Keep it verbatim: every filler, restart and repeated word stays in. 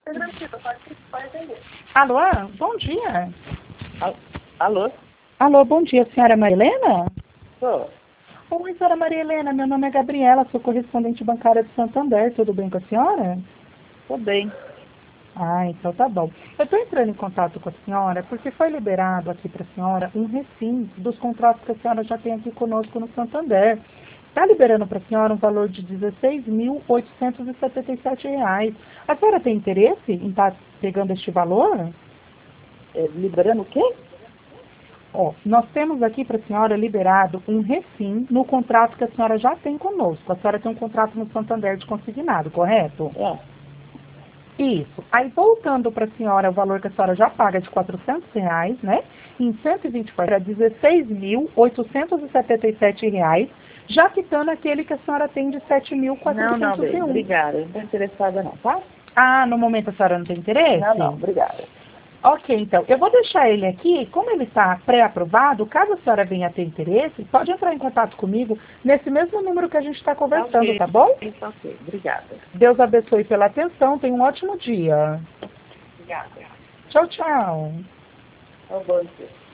Alô, bom dia. Alô? Alô, bom dia, senhora Maria Helena? Sou. Oi, senhora Maria Helena, meu nome é Gabriela, sou correspondente bancária de Santander, tudo bem com a senhora? Tô bem. Ah, então tá bom. Eu estou entrando em contato com a senhora porque foi liberado aqui para a senhora um refis dos contratos que a senhora já tem aqui conosco no Santander. Está liberando para a senhora um valor de dezesseis mil oitocentos e setenta e sete reais. A senhora tem interesse em estar pegando este valor? É, liberando o quê? Ó, nós temos aqui para a senhora liberado um refim no contrato que a senhora já tem conosco. A senhora tem um contrato no Santander de consignado, correto? É. Isso. Aí, voltando para a senhora o valor que a senhora já paga de quatrocentos reais, né? Em cento e vinte para dezesseis mil oitocentos e setenta e sete reais, já quitando aquele que a senhora tem de sete mil Não, não, quatrocentos e bem. um. Obrigada. Eu não tô interessada não, tá? Ah, no momento a senhora não tem interesse? Não, não. Obrigada. Ok, então, eu vou deixar ele aqui, como ele está pré-aprovado, caso a senhora venha a ter interesse, pode entrar em contato comigo nesse mesmo número que a gente está conversando, Ok. tá bom? Tá ok. Obrigada. Deus abençoe pela atenção, tenha um ótimo dia. Obrigada. Tchau, tchau. Tá bom, então.